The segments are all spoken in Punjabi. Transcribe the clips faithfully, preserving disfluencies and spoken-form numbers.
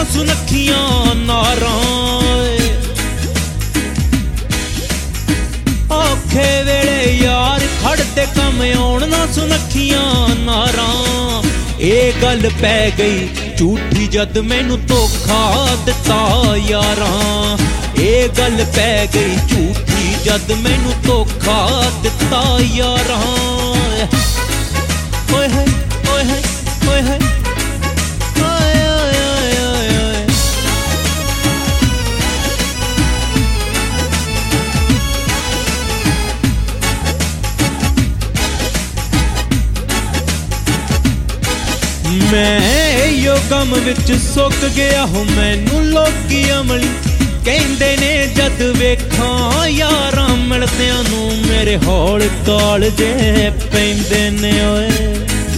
ਸੁਨੱਖੀਆਂ ਨਾਰਾਂ। ਔਖੇ ਵੇਲੇ ਯਾਰ ਖੜਦੇ ਕੰਮ ਆਉਣ ਨਾ ਸੁਨੱਖੀਆਂ ਨਾਰਾਂ। ਇਹ ਗੱਲ ਪੈ ਗਈ ਝੂਠੀ ਜਦ ਮੈਨੂੰ ਧੋਖਾ ਦਿੱਤਾ ਯਾਰਾਂ। ਇਹ ਗੱਲ ਪੈ ਗਈ ਝੂਠੀ ਜਦ ਮੈਨੂੰ ਧੋਖਾ ਦਿੱਤਾ ਯਾਰਾਂ। ਓਏ ਹੋਏ ਓਏ ਹੋਏ ਓਏ ਹੋਏ ਓਏ ਓਏ ਓਏ ਓਏ। ਮੈਂ ਇਹੋ ਗਮ ਵਿੱਚ ਸੁੱਕ ਗਿਆ ਹੋ ਮੈਨੂੰ ਲੋਕੀ ਅਮਲੀ ਕਹਿੰਦੇ ਨੇ ਜਦ ਵੇਖਾਂ ਯਾਰਾਂ ਮਿਲਦਿਆਂ ਨੂੰ ਮੇਰੇ ਹੌਲ ਕਾਲਜੇ ਪੈਂਦੇ ਨੇ ਓਏ।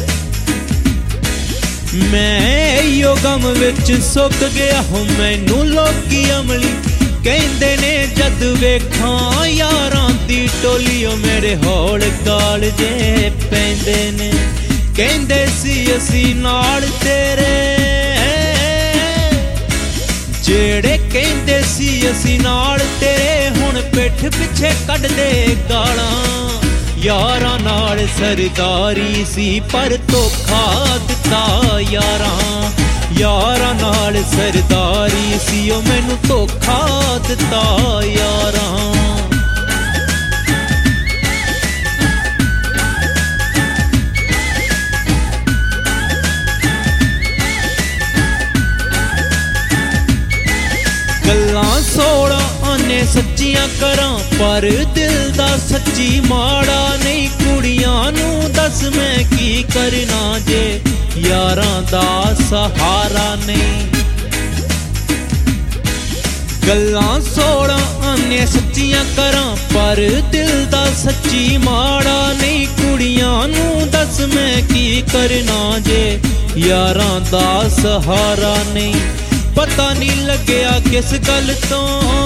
ਮੈਂ ਇਹੋ ਗਮ ਵਿੱਚ ਸੁੱਕ ਗਿਆ ਹੋ ਮੈਨੂੰ ਲੋਕੀ ਅਮਲੀ ਕਹਿੰਦੇ ਨੇ ਜਦ ਵੇਖਾਂ ਯਾਰਾਂ ਦੀ ਟੋਲੀ ਓ ਮੇਰੇ ਹੌਲ ਕਾਲਜੇ ਪੈਂਦੇ ਨੇ। ਕਹਿੰਦੇ ਸੀ ਅਸੀਂ ਨਾਲ ਤੇਰੇ ਜਿਹੜੇ ਕਹਿੰਦੇ ਸੀ ਅਸੀਂ ਨਾਲ ਤੇਰੇ ਹੁਣ ਪਿੱਠ ਪਿੱਛੇ ਕੱਢਦੇ ਗਾਲਾਂ। ਯਾਰਾਂ ਨਾਲ ਸਰਦਾਰੀ ਸੀ ਪਰ ਧੋਖਾ ਦਿੱਤਾ ਯਾਰਾਂ। ਯਾਰਾਂ ਨਾਲ ਸਰਦਾਰੀ ਸੀ ਉਹ ਮੈਨੂੰ ਧੋਖਾ ਦਿੱਤਾ ਯਾਰਾਂ। ਗੱਲਾਂ ਸੋਲਾਂ ਆਨੇ ਸੱਚੀਆਂ ਕਰਾਂ ਪਰ ਦਿਲ ਦਾ ਸੱਚੀ ਮਾੜਾ ਨਹੀਂ। ਕੁੜੀਆਂ ਨੂੰ ਦੱਸ ਮੈਂ ਕੀ ਕਰਨਾ ਜੇ ਯਾਰਾਂ ਦਾ ਸਹਾਰਾ ਨਹੀਂ। ਗੱਲਾਂ ਸੋਲਾਂ ਆਨੇ ਸੱਚੀਆਂ ਕਰਾਂ ਪਰ ਦਿਲ ਦਾ ਸੱਚੀ ਮਾੜਾ ਨਹੀਂ। ਕੁੜੀਆਂ ਨੂੰ ਦੱਸ ਮੈਂ ਕੀ ਕਰਨਾ ਜੇ ਯਾਰਾਂ ਦਾ ਸਹਾਰਾ ਨਹੀਂ। ਪਤਾ ਨਹੀਂ ਲੱਗਿਆ ਕਿਸ ਗੱਲ ਤੋਂ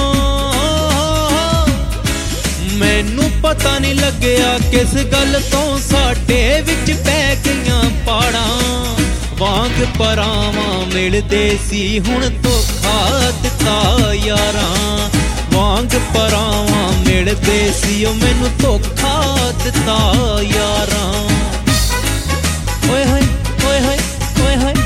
ਮੈਨੂੰ ਪਤਾ ਨਹੀਂ ਲੱਗਿਆ ਕਿਸ ਗੱਲ ਤੋਂ ਸਾਡੇ ਵਿੱਚ ਪੈ ਗਈਆਂ ਪਾੜਾਂ। ਵਾਂਗ ਪਰਾਵਾਂ ਮਿਲਦੇ ਸੀ ਹੁਣ ਧੋਖਾ ਦਿੱਤਾ ਯਾਰਾਂ। ਵਾਂਗ ਪਰਾਵਾਂ ਮਿਲਦੇ ਸੀ ਉਹ ਮੈਨੂੰ ਧੋਖਾ ਦਿੱਤਾ ਯਾਰਾਂ। ਓਏ ਹੋਏ ਓਏ ਹੋਏ ਓਏ ਹੋਏ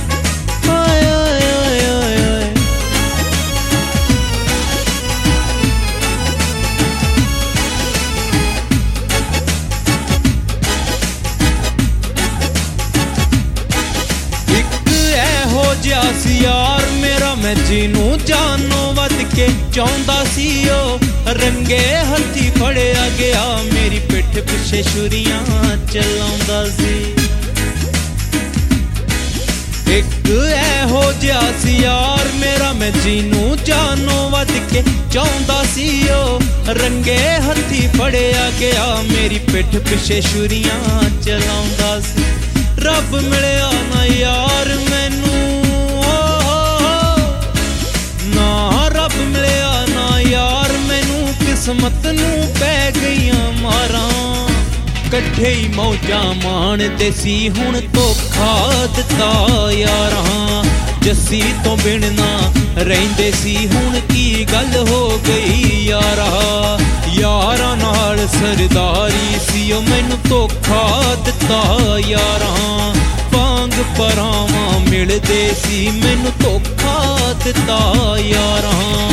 ਜਿਹਾ ਸੀ ਯਾਰ ਮੇਰਾ ਮੈਂ ਜਿਹਨੂੰ ਜਾਨੋਂ ਵੱਧ ਕੇ ਚਾਹੁੰਦਾ ਸੀ। ਉਹ ਰੰਗੇ ਹੱਥੀ ਫੜਿਆ ਗਿਆ ਮੇਰੀ ਪਿੱਠ ਪਿੱਛੇ ਛੁਰੀਆਂ ਚਲਾਉਂਦਾ ਸੀ। ਇੱਕ ਇਹੋ ਜਿਹਾ ਸੀ ਯਾਰ ਮੇਰਾ ਮੈਂ ਜਿਹਨੂੰ ਜਾਨੋਂ ਵੱਧ ਕੇ ਚਾਹੁੰਦਾ ਸੀ। ਉਹ ਰੰਗੇ ਹੱਥੀ ਫੜਿਆ ਗਿਆ ਮੇਰੀ ਪਿੱਠ ਪਿੱਛੇ ਛੁਰੀਆਂ ਚਲਾਉਂਦਾ ਸੀ। ਰੱਬ ਮਿਲਿਆ ਨਾ ਯਾਰ ਮੈਨੂੰ ਨਾ ਰੱਬ ਮਿਲਿਆ ਨਾ ਯਾਰ ਮੈਨੂੰ ਕਿਸਮਤ ਨੂੰ ਪੈ ਗਈਆਂ ਮਾਰਾਂ। ਇਕੱਠੇ ਹੀ ਮੌਜਾਂ ਮਾਣਦੇ ਸੀ ਹੁਣ ਧੋਖਾ ਦਿੱਤਾ ਯਾਰਾਂ। ਜੱਸੀ ਤੋਂ ਬਿਨ ਨਾ ਰਹਿੰਦੇ ਸੀ ਹੁਣ ਕੀ ਗੱਲ ਹੋ ਗਈ ਯਾਰਾ। ਯਾਰਾਂ ਨਾਲ ਸਰਦਾਰੀ ਸੀ ਉਹ ਮੈਨੂੰ ਧੋਖਾ ਦਿੱਤਾ ਯਾਰਾਂ। ਵਾਂਗ ਪਰਾਵਾਂ ਮਿਲਦੇ ਸੀ ਮੈਨੂੰ ਧੋਖਾ ਦਿੱਤਾ ਯਾਰਾਂ।